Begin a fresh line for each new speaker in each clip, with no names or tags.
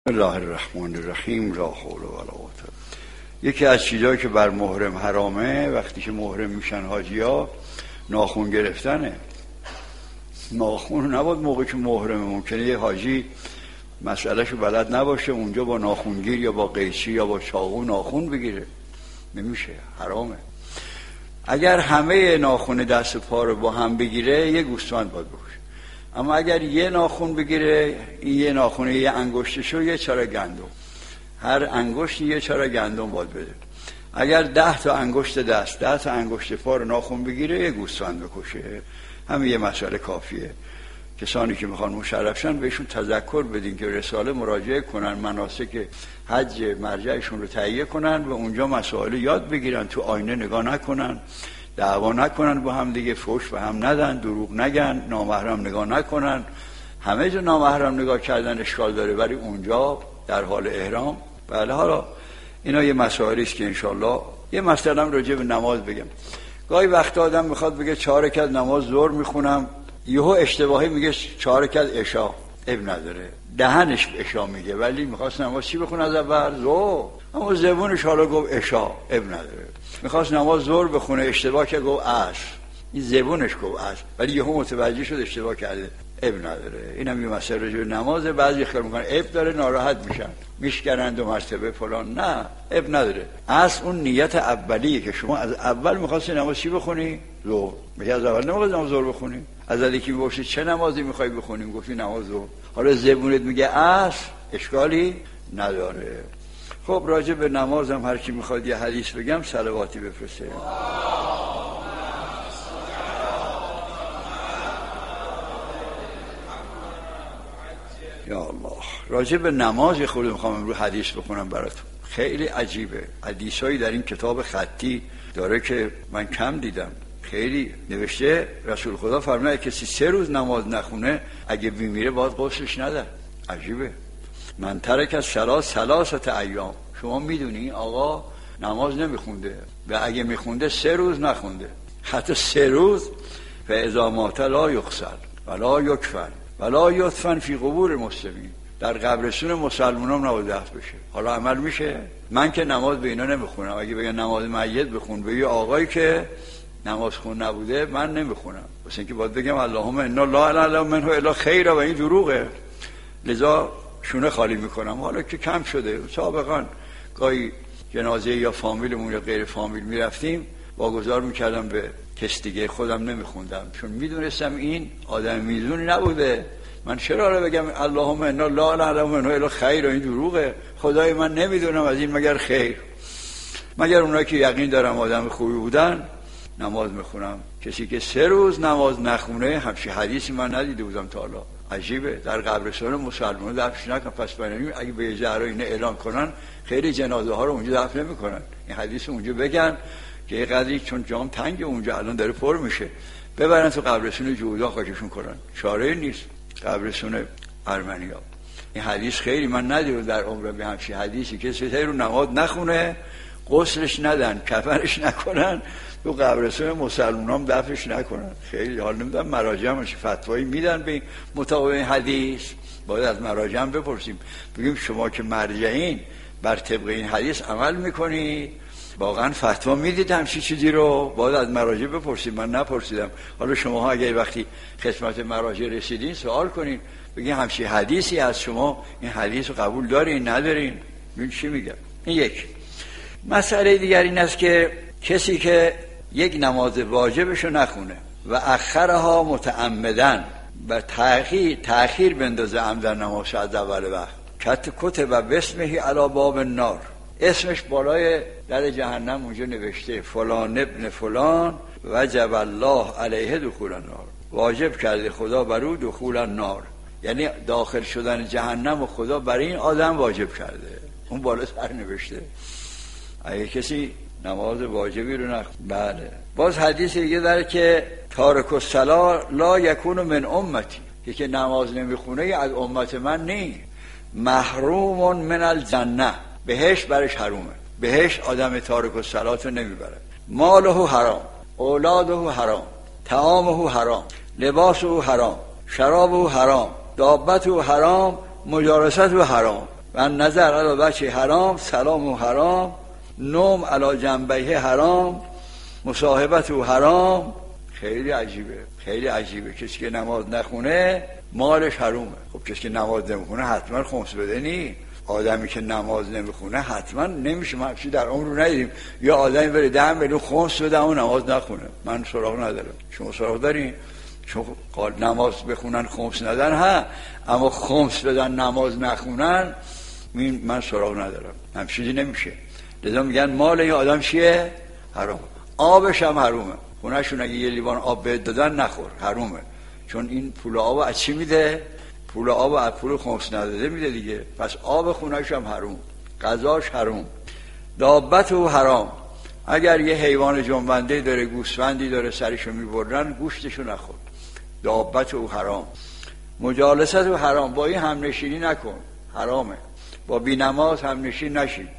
الله الرحمن الرحیم. لا حول ولا قوة. یکی از چیزایی که بر محرم حرامه وقتی که محرم میشن حاجی‌ها ناخن گرفتنه. ناخن نباید موقعی که محرمه، ممکنه یه حاجی مسئلهشو بلد نباشه اونجا با ناخنگیر یا با قیچی یا با چاقو ناخن بگیره، نمیشه، حرامه. اگر همه ناخن دست و پا رو با هم بگیره یه گوسفند باید بکشه، اما اگر یه ناخن بگیره، این یه ناخن یه انگشتشو یه چاره گندم، هر انگشت یه چاره گندم باید بده. اگر 10 تا انگشت دست 10 تا انگشت پا رو ناخن بگیره یه گوسفند بکشه. همین یه مسئله کافیه. کسانی که میخوان مشرف شن بهشون تذکر بدین که رساله مراجعه کنن، مناسک حج مرجعشون رو تهیه کنن و اونجا مسائل یاد بگیرن، تو آینه نگاه نکنن، دعوا نکنن با هم دیگه، فحش به هم ندن، دروغ نگن، نامحرم نگاه نکنن. همه جا نامحرم نگاه کردن اشکال داره، ولی اونجا در حال احرام. بله، حالا اینا یه مسائلی است که انشالله. یه مسئله هم راجع به نماز بگم. گاهی وقت آدم میخواد بگه 4 رکعت نماز ظهر میخونم، یهو اشتباهی میگه 4 رکعت عشا. اب نداره، دهنش عشا میگه ولی میخواست نماز چی بخونه از اول؟ ظهر. اما زبونش حالا گفت عشا، اب نداره. میخواست نماز ظهر بخونه، اشتباه که گفت عصر. این زبونش گفت عصر ولی یهو متوجه شد اشتباه کرده، اب نداره. اینم یه مسئله راجع به نماز. بعضی خیال میکنن اب داره، ناراحت میشن، میشکنند و مرتبه فلان. نه، اب نداره. اصل اون نیت اولیه که شما از اول میخواستی نماز چی بخونی؟ ظهر. میگه از اول نمیخواد نماز ظهر بخونی. از یکی میگفتی چه نمازی میخوای بخونیم؟ گفتی نماز ظهر. حالا زبونت میگه اصل، اشکالی نداره. خب راجع به نماز هم هر کی میخواد یه حدیث بگم صلواتی بفرسته. یا الله. راجع به نماز خود میخوام امروز حدیث بخونم براتون. خیلی عجیبه. حدیثایی در این کتاب خطی داره که من کم دیدم. خیلی نوشته رسول خدا فرموده کسی 3 روز نماز نخونه اگه بیمیره باید غسلش ندن. عجیبه. من ترک از ثلاثه ایام. شما میدونی آقا نماز نمیخونده و اگه میخونده 3 روز نخونده، حتی 3 روز. فاذا مات لا یغسل ولا یکفن ولا یدفن فی قبور المسلمین. در قبرستون مسلمانان نباید دفن بشه. حالا عمل میشه؟ من که نماز به اینا نمیخونم. اگه بگن نماز میت بخون به یه آقایی که نماز خون نبوده، من نمیخونم. واسه اینکه باید بگم اللهم انا لا اله منه الا خیر، و این دروغه. لذا شونه خالی میکنم. حالا که کم شده، سابقا گاهی جنازه یا فامیلمون یا غیر فامیل میرفتیم واگذار میکردم به کس دیگه، خودم نمیخوندم چون میدونستم این آدم میزونی نبوده. من چرا رو بگم اللهم انا لا اله منه الا خیر، و این دروغه. خدای من نمیدونم از این مگر خیر. مگر اونایی که یقین دارم آدم خوبی بودن نماز میخونم. کسی که 3 روز نماز نخونه همچین حدیثی من ندیده بودم تا حالا. عجیبه. در قبرستان مسلمان دفنش نکن. پس بنابراین اگه به جهر اینه اعلان کنن خیلی جنازه ها رو اونجا دفن نمیکنن. این حدیث اونجا بگن که یه قدری چون جام تنگ اونجا الان داره پر میشه، ببرن تو قبرستون جودا خاکشون کنن. چاره نیست. قبرستون ارمنیا. این حدیث خیلی من ندیدم در عمرم به همچین حدیثی که 3 روز نماز نخونه غسلش ندن، کفنش نکنن، تو قبرستون مسلمانان دفنش نکنن. خیلی حال نمیدونم مراجع هم فتوایی میدن به مطابق این حدیث. باید از مراجع هم بپرسیم، بگیم شما که مرجعین بر طبق این حدیث عمل میکنید؟ واقعا فتوا میدید همچین چیزی رو؟ باید از مراجع بپرسیم. من نپرسیدم. حالا شما اگه وقتی خدمت مراجع رسیدین سوال کنین، بگین همچین حدیثی از شما این حدیث رو قبول دارین ندارین؟ ببین چی میگم. این یک. مسئله دیگر این است که کسی که یک نماز واجبشو نخونه و اخرها متعمدن و تأخیر بندازه عمدن نماز از اول وقت، کتب بسمهی علی باب النار، اسمش بالای در جهنم اونجا نوشته فلان ابن فلان وجب الله علیه دخول النار، واجب کرده خدا بر او دخول النار، یعنی داخل شدن جهنم و خدا برای این آدم واجب کرده. اون بالا سر نوشته. اگه کسی نماز واجبی رو بله. باز حدیث دیگه داره که تارک الصلاة لا یکون من امتی، که نماز نمیخونه از امت من نی، محروم من الجنه، بهش برش حرومه. بهش آدم تارک الصلاة رو نمیبره. ماله حرام، اولاده حرام، طعامه حرام، لباسه حرام، شرابه حرام، دابته حرام، مجالسته حرام. و نظر علی وجه حرام، سلام و حرام، نوم علی جنبه حرام، مصاحبت و حرام. خیلی عجیبه، خیلی عجیبه. کسی که نماز نخونه مالش حرومه. خب کسی که نماز نمیخونه حتما خمس بده نی. آدمی که نماز نمیخونه حتما نمیشه. ما همچی در عمر رو ندیدیم یا آدمی بره 10 میلیون خمس بده و نماز نخونه. من سراغ ندارم. شما سراغ دارین؟ چون نماز بخونن خمس ندن ها، اما خمس بدن نماز نخونن من سراغ ندارم. همچیزی نمیشه. لذا میگن مال این آدم چیه؟ حرام. آبش هم حرومه. خونه‌شون اگه یه لیوان آب بهت دادن نخور، حرومه. چون این پول آب از چی میده؟ پول آب از پول خمس نداده میده دیگه. پس آب خونه‌ش هم حروم، غذاش حروم. دابت و حرام. اگر یه حیوان جنبنده داره، گوسفندی داره، سرشو میبرن، گوشتشو نخور. دابت و حرام. مجالست و حرام. با این همنشینی نکن، حرامه. با بینماز همنشین نشین.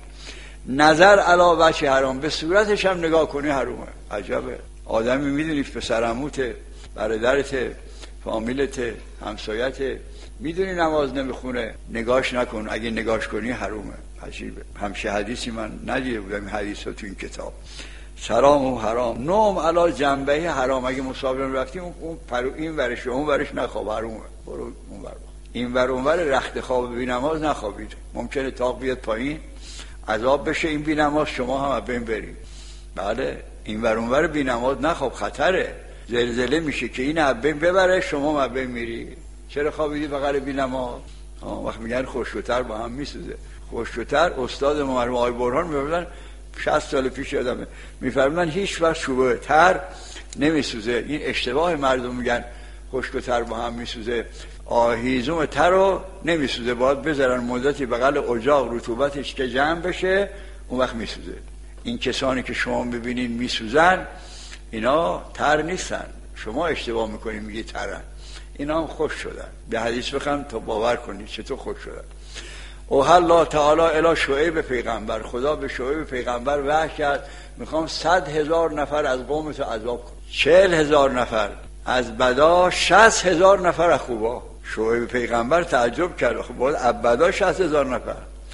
نظر علی وجه حرام. به صورتش هم نگاه کنی حرومه. عجبه. آدمی میدونی پسر عموته، برادرته، فامیلته، همسایته، میدونی نماز نمیخونه، نگاش نکن. اگه نگاش کنی حرومه. عجیبه. همشه حدیثی من ندیده بودم این حدیث رو تو این کتاب. سلام و حرام. نوم علی جنبه حرام. اگه مسافر رفتیم اون پرو این ورش اون ورش نخواب، حرومه. برو اون ور. این ور اون ور رخت خواب بی نماز نخوابید. ممکنه تاق بیاد پایین عذاب بشه این بی نماز، شما هم از بین برید. بله این ور اون ور بی نماز نخواب، خطره. زلزله میشه که این از بین ببره، شما از بین میری. چرا خوابیدی بغل بی نماز؟ وقت میگن خشک‌تر با هم میسوزه. خشک‌تر استاد ما مرحوم آقای برهان میگفتن 60 سال پیش یادمه، میفرمودن هیچ وقت چوبه تر نمیسوزه. این اشتباه مردم میگن خشک‌تر با هم میسوزه. هیزم تر رو نمیسوزه، باید بذارن مدتی بغل اجاق رطوبتش که جمع بشه، اون وقت میسوزه. این کسانی که شما ببینین میسوزن اینا تر نیستن، شما اشتباه میکنین میگی ترن. اینا هم خوش شدن. به حدیث بخوام تا باور کنید چطور خوش شدن. اوحی الله تعالی الی شعیب پیغمبر. خدا به شعیب پیغمبر وحی کرد میخوام 100,000 نفر از قوم تو عذاب کنم. 40,000 نفر از بدا، 60,000 نفر از خوبا. شعیب پیغمبر تعجب کرد. خب باید از بدا 60,000 نفر،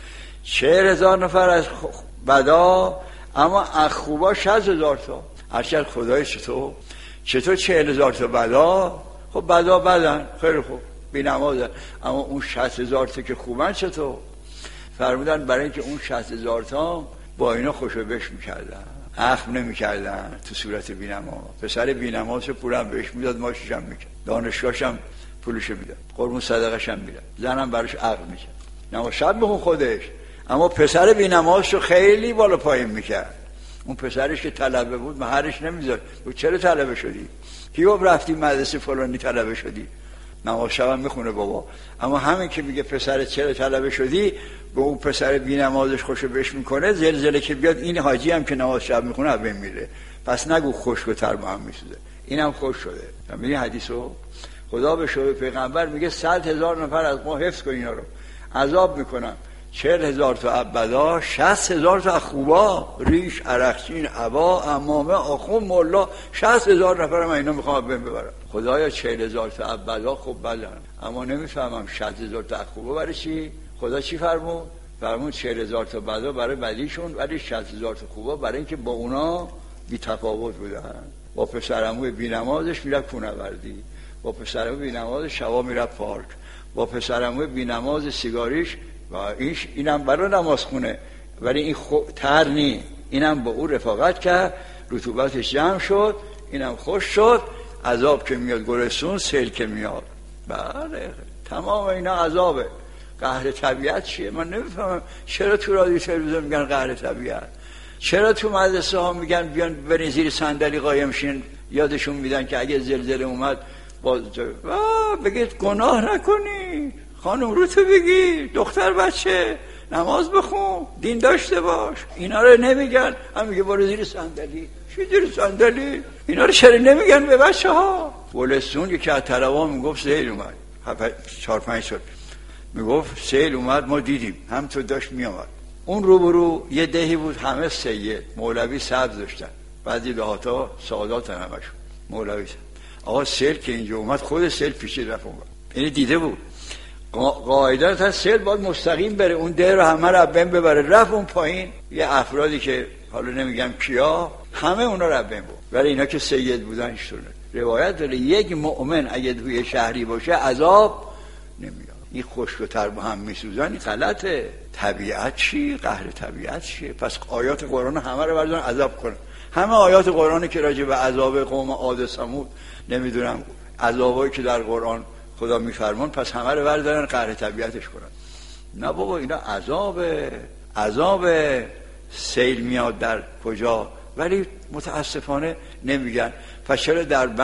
40,000 نفر از بدا، اما از خوبا 60,000 تا. هرچند خدای چطور 40,000 تا بدا؟ خب بدا بدن، خیلی خوب بی نمازن، اما اون 60,000 تا که خوبن چطور؟ فرمودن برای اینکه اون 60,000 تا با اینا خوشبش میکردن، اخم نمیکردن تو صورت بی نماز. پسر بی نمازش پولم بهش میداد، ماشیش هم میکرد، دانشگاهش هم پولش میداد، قربون صدقش هم میداد، زنم براش عقد میکرد. نماز شب بخون خودش، اما پسر بی نمازشو خیلی بالا پایین میکرد. اون پسرش که طلبه بود مهرش نمیذاشت. چرا طلبه شدی؟ کی گفت رفتی مدرسه فلانی طلبه شدی؟ نماز شب هم میخونه بابا. اما همین که میگه پسر چرا طلبه شدی، به اون پسر بی نمازش خوشو بش میکنه، زلزله که بیاد این حاجی هم که نماز شب میخونه از بین میره. پس نگو خشک و تر با هم میسوزه، اینم خوش شده. میگه حدیثو خدا به شعیب پیغمبر میگه 100,000 نفر از ما حفظ کن، اینا رو عذاب میکنم. 40,000 تا ابدا، 60,000 تا خوبا، ریش، عرقچین، عبا، امامه، آخون، ملا، 60,000 نفر من اینا میخوام بین ببرم. خدایا 40,000 تا ابدا خوب بدن، اما نمیفهمم 60,000 تا خوبا برای چی؟ خدا چی فرمود؟ فرمود 40,000 تا بدا برای بدیشون، ولی 60,000 تا خوبا برای اینکه با اونا بی تفاوت بودن. با پسرعموی بی نمازش میره کوهنوردی، با پسرعموی بی نمازش شبا میره پارک، با پسرعموی بی نماز سیگاریش و اینم برای نماز خونه، ولی این تر نی. اینم با او رفاقت کرد، رطوبتش جمع شد، اینم خوش شد. عذاب که میاد گرسون، سیل که میاد، بله تمام اینا عذابه. قهر طبیعت چیه؟ من نمیفهمم چرا تو رادیو تلویزیون میگن قهر طبیعت، چرا تو مدرسه ها میگن بیان برین زیر صندلی قایم شین، یادشون میدن که اگه زلزله اومد بگید گناه نکنی، خانم رو تو بگی، دختر بچه نماز بخون، دین داشته باش. اینا رو نمیگن، هم میگه برو زیر صندلی. چی زیر صندلی؟ اینا رو چرا نمیگن به بچه ها؟ ولستون یکی از طلبا میگفت سیل اومد 4-5 سال، میگفت سیل اومد، ما دیدیم هم تو داشت میامد. اون روبرو یه دهی بود، همه سید مولوی سبز داشتن، بعضی دهاتا سادات همشون مولوی سبز. آقا سیل که اینجا اومد، خود سیل پیشید رفت اومد، اینی دیده بود. قاعدت هست سیل باید مستقیم بره، اون ده رو همه رو بین ببره، رفت اون پایین یه افرادی که حالا نمیگم کیا، همه اونا رو بین بود. ولی اینا که سید بودن ایشونه. روایت داره یک مؤمن اگه توی شهری باشه عذاب نمیاد. این خشک و تر با هم میسوزن، این غلطه. طبیعت چی؟ قهر طبیعت چیه؟ پس آیات قرآن همه رو بردارن عذاب کنن. همه آیات قرآنی که راجع به عذاب قوم عاد و ثمود نمیدونم عذابایی که در قرآن خدا میفرمان، پس همه رو بردارن قهر طبیعتش کنن. نه بابا، اینا عذاب سیل میاد در کجا، ولی متاسفانه نمیگن. پس چرا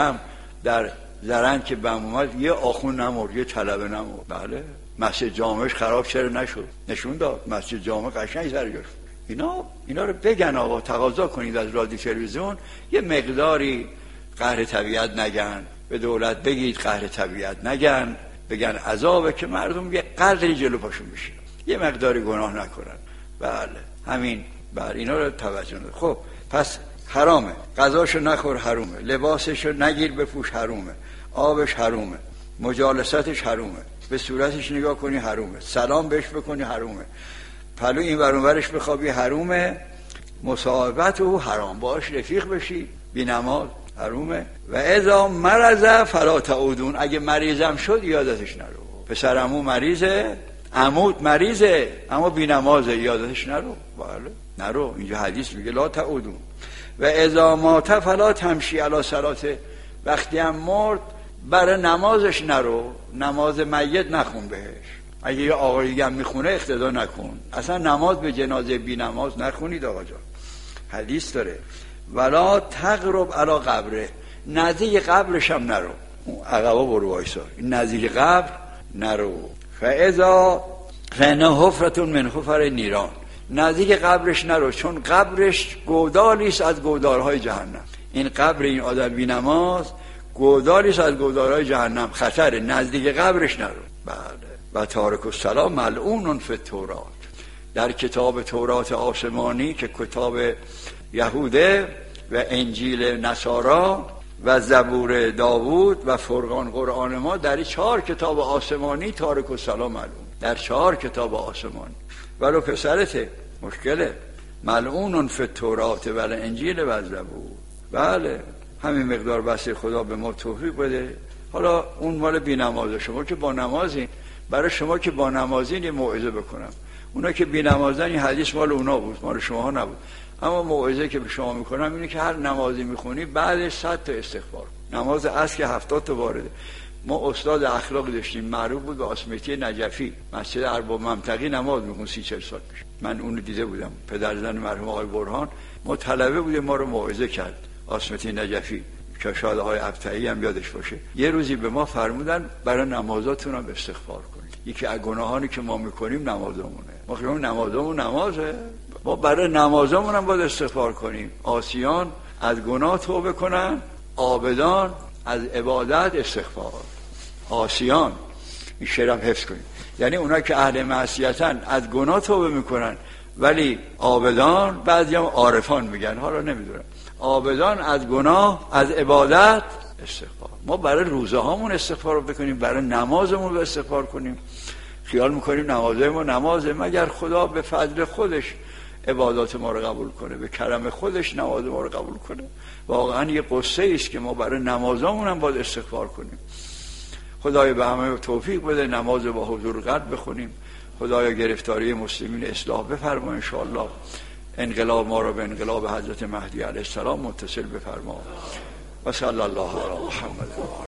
در زرنگ که بم اومد یه آخون نمرد، یه طلبه نمرد؟ بله. مسجد جامعش خراب چرا نشد؟ نشون داد مسجد جامع قشنگ سر جاش. اینا رو بگن آقا، تقاضا کنید از رادیو تلویزیون یه مقداری قهر طبیعت نگن، به دولت بگید قهر طبیعت نگن، بگن عذابه که مردم یه قدری جلو پاشون بشین، یه مقداری گناه نکنن. بله همین، بله اینا رو توجه نده. خب پس حرامه، غذاشو نخور حرومه، لباسشو نگیر بپوش حرومه، آبش حرومه، مجالستش حرومه، به صورتش نگاه کنی حرومه، سلام بهش بکنی حرومه، پلو این ور اون ورش بخوابی حرومه، مصاحبت او حرام، باش رفیق بشی، بی نماز حرومه. و اذا مرض فلا تعودون، اگه مریضم شد یادتش نرو. پسرمو مریضه، عمود مریضه اما بی نمازه، یادتش نرو. بله نرو. اینجا حدیث میگه لا تعودون. و اذا مات فلا تمشی علی صلاته، وقتی هم مرد برای نمازش نرو، نماز میت نخون بهش. اگه یه آقایی هم میخونه اقتدا نکن، اصلا نماز به جنازه بی نماز نخونید آقا جان. حدیث داره ولا تقرب علی قبره، نزدیک قبرش هم نرو، عقبا برو وایسا، نزدیک قبر نرو. فاذا فانه حفرة من حفر نیران، نزدیک قبرش نرو، چون قبرش گودالی است از گودالهای جهنم. این قبر این آدم بی نماز گودالی است از گودالهای جهنم، خطره، نزدیک قبرش نرو. بله. و تارک الصلاة ملعون فی التوراة، در کتاب تورات آسمانی که کتاب یهوده و انجیل نصارا و زبور داوود و فرقان قرآن ما، در این 4 کتاب آسمانی تارک الصلاة ملعون، در 4 کتاب آسمانی. ولو پسرته مشکله، ملعون فی التوراة و الانجیل و زبور. بله همین مقدار بس خدا به ما توفیق بده. حالا اون مال بی نمازه، شما که با نمازین، برای شما که با نمازین یه موعظه بکنم. اونا که بی نمازن این حدیث مال اونا بود، مال شما ها نبود. اما موعظه که به شما میکنم اینه که هر نمازی میخونی بعدش 100 تا استغفار. نماز عصر که 70 تا وارده. ما استاد اخلاق داشتیم معروف بود به آسمتی نجفی، مسجد ارباب منطقی نماز میخون 30-40 سال پیش. من اونو دیده بودم، پدرزن مرحوم آقای برهان، ما طلبه بودیم، ما رو موعظه کرد آسمتی نجفی که شاید آقای ابطحی هم یادش باشه. یه روزی به ما فرمودن برای نمازاتون هم استغفار کنید. یکی از گناهانی که ما میکنیم نمازمونه. ما خیلی نمازمون نمازه، ما برای نمازمون هم باید استغفار کنیم. عاصیان از گناه توبه کنن، عابدان از عبادت استغفار. عاصیان، این شعرم حفظ کنید، یعنی اونا که اهل معصیتن از گناه توبه میکنن، ولی عابدان، بعضی هم عارفان میگن، حالا نمیدونم، عابدان از گناه از عبادت استغفار. ما برای روزه هامون استغفار رو بکنیم، برای نمازمون استغفار کنیم. خیال میکنیم نمازه ما نمازه، مگر خدا به فضل خودش عبادات ما رو قبول کنه، به کرم خودش نماز ما رو قبول کنه. واقعا یه قصه است که ما برای نمازامون هم باید استغفار کنیم. خدایا به همه توفیق بده نماز با حضور قلب بخونیم. خدایا گرفتاری مسلمین اصلاح بفرما ان شاء الله. انقلاب ما رو به انقلاب حضرت مهدی علیه السلام متصل بفرما. و صلی الله علی محمد.